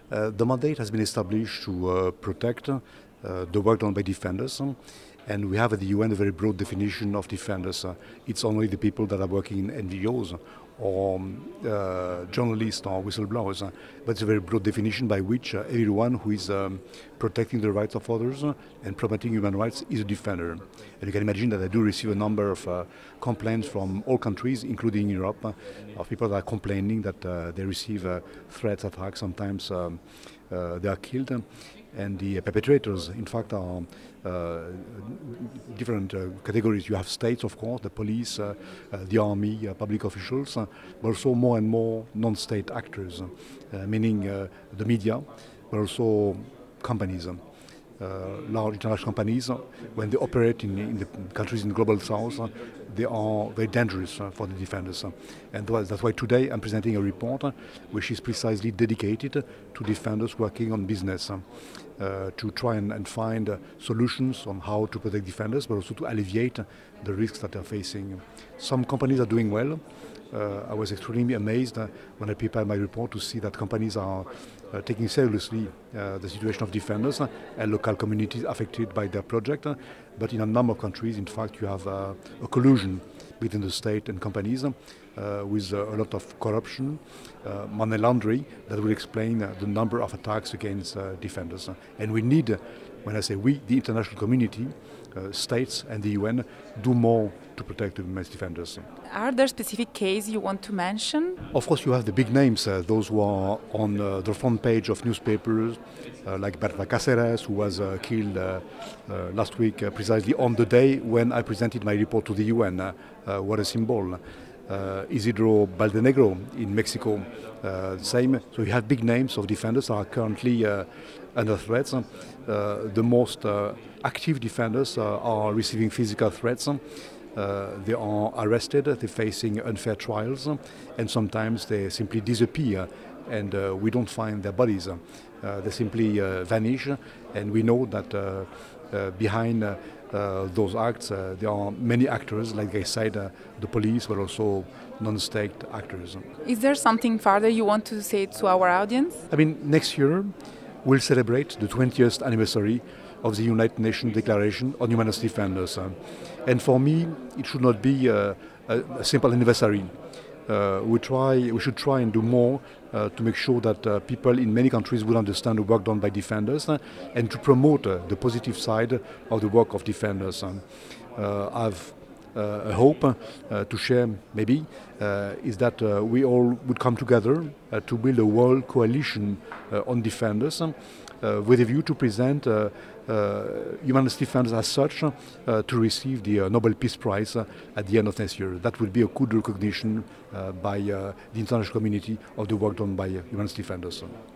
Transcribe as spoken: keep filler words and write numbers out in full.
Uh, the mandate has been established to uh, protect uh, the work done by defenders. Um, and we have at the U N a very broad definition of defenders. Uh, it's only the people that are working in N G Os or um, uh, journalists or whistleblowers. Uh, but it's a very broad definition by which uh, everyone who is um, protecting the rights of others uh, and promoting human rights is a defender. And you can imagine that I do receive a number of uh, complaints from all countries, including Europe, uh, of people that are complaining that uh, they receive uh, threats, attacks, sometimes um, uh, they are killed. Um, and the perpetrators, in fact, are uh, different uh, categories. You have states, of course, the police, uh, uh, the army, uh, public officials, uh, but also more and more non-state actors, uh, meaning uh, the media, but also companies. Um, Uh, large international companies, uh, when they operate in, in the countries in the global south, uh, they are very dangerous uh, for the defenders. Uh, and that's why today I'm presenting a report uh, which is precisely dedicated to defenders working on business, uh, uh, to try and, and find uh, solutions on how to protect defenders, but also to alleviate uh, the risks that they're facing. Some companies are doing well. Uh, I was extremely amazed uh, when I prepared my report to see that companies are uh, taking seriously uh, the situation of defenders uh, and local communities affected by their project. Uh, but in a number of countries, in fact, you have uh, a collusion between the state and companies uh, with uh, a lot of corruption, uh, money laundering that will explain uh, the number of attacks against uh, defenders. Uh, and we need, uh, when I say we, the international community, uh, states and the U N, do more to protect the women's defenders. Are there specific cases you want to mention? Of course, you have the big names, uh, those who are on uh, the front page of newspapers, uh, like Berta Cáceres, who was uh, killed uh, uh, last week, uh, precisely on the day when I presented my report to the U N. Uh, uh, what a symbol. Uh, Isidro Baldenegro in Mexico, uh, same. So you have big names of defenders that are currently uh, under threats. Uh, the most uh, active defenders uh, are receiving physical threats. Uh, they are arrested, they're facing unfair trials, uh, and sometimes they simply disappear and uh, we don't find their bodies. Uh, they simply uh, vanish, and we know that uh, uh, behind uh, uh, those acts uh, there are many actors, like I said, uh, the police, but also non-state actors. Is there something further you want to say to our audience? I mean, next year we'll celebrate the twentieth anniversary of the United Nations Declaration on Human Rights Defenders. Uh, and for me, it should not be uh, a, a simple anniversary. Uh, we try, we should try and do more uh, to make sure that uh, people in many countries will understand the work done by defenders uh, and to promote uh, the positive side of the work of defenders. Um, uh, I've uh, a hope uh, to share, maybe, uh, is that uh, we all would come together uh, to build a world coalition uh, on defenders, um, uh, with a view to present uh, uh, human rights defenders as such uh, to receive the uh, Nobel Peace Prize uh, at the end of next year. That would be a good recognition uh, by uh, the international community of the work done by uh, human rights defenders.